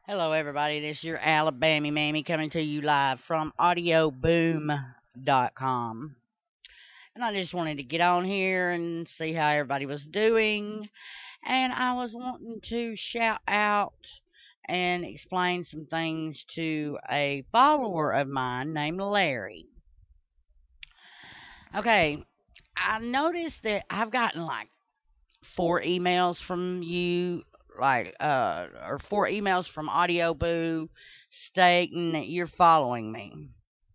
Hello, everybody. This is your Alabama Mammy coming to you live from audioboom.com. And I just wanted to get on here and see how everybody was doing. And I was wanting to shout out and explain some things to a follower of mine named Larry. Okay, I noticed that I've gotten like four emails from you, or four emails from Audio Boo stating that you're following me.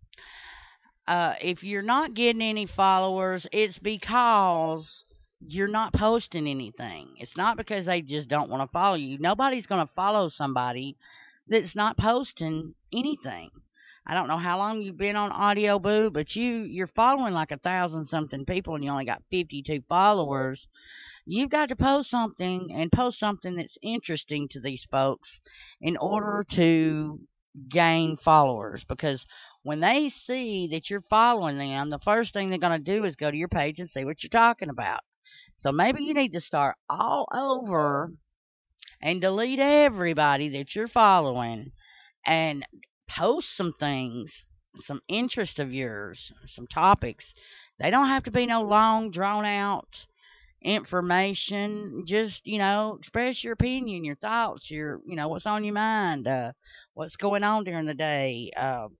If you're not getting any followers, it's because you're not posting anything. It's not because they just don't want to follow you. Nobody's going to follow somebody that's not posting anything. I don't know how long you've been on Audio Boo, but you're following like 1,000 something people and you only got 52 followers. You've got to post something and post something that's interesting to these folks in order to gain followers, because when they see that you're following them, the first thing they're going to do is go to your page and see what you're talking about. So maybe you need to start all over and delete everybody that you're following and post some things, some interest of yours, some topics. They don't have to be no long, drawn out information. Just, express your opinion, your thoughts, what's on your mind, what's going on during the day,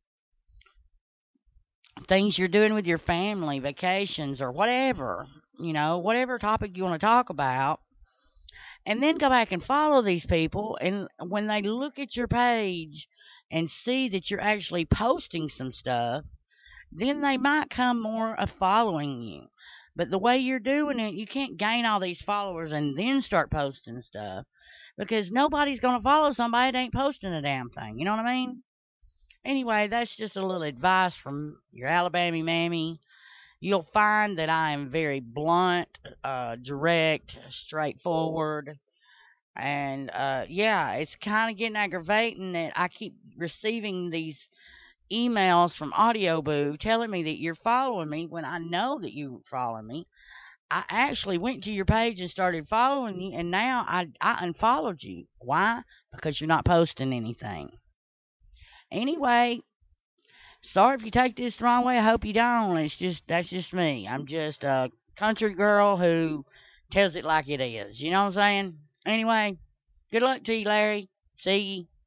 things you're doing with your family, vacations, or whatever, whatever topic you want to talk about. And then go back and follow these people. And when they look at your page and see that you're actually posting some stuff, then they might come more of following you. But the way you're doing it, you can't gain all these followers and then start posting stuff, because nobody's going to follow somebody that ain't posting a damn thing. You know what I mean? Anyway, that's just a little advice from your Alabama mammy. You'll find that I am very blunt, direct, straightforward. And yeah, it's kind of getting aggravating that I keep receiving these emails from Audio Boo telling me that you're following me when I know that you follow me. I actually went to your page and started following you, and now I unfollowed you. Why? Because you're not posting anything. Anyway, sorry if you take this the wrong way. I hope you don't. That's just me. I'm just a country girl who tells it like it is. You know what I'm saying? Anyway, good luck to you, Larry. See you.